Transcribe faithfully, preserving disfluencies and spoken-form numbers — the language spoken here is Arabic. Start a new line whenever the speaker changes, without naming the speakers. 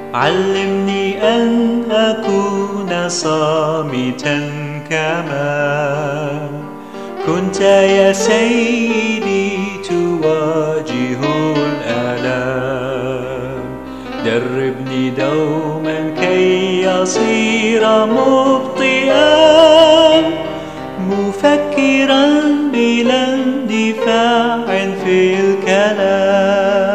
علمني أن أكون صامتا كما كنت يا سيدي تواجه الآلام. دربني دوما كي أصير مبطئا مفكرا بلا اندفاع في الكلام.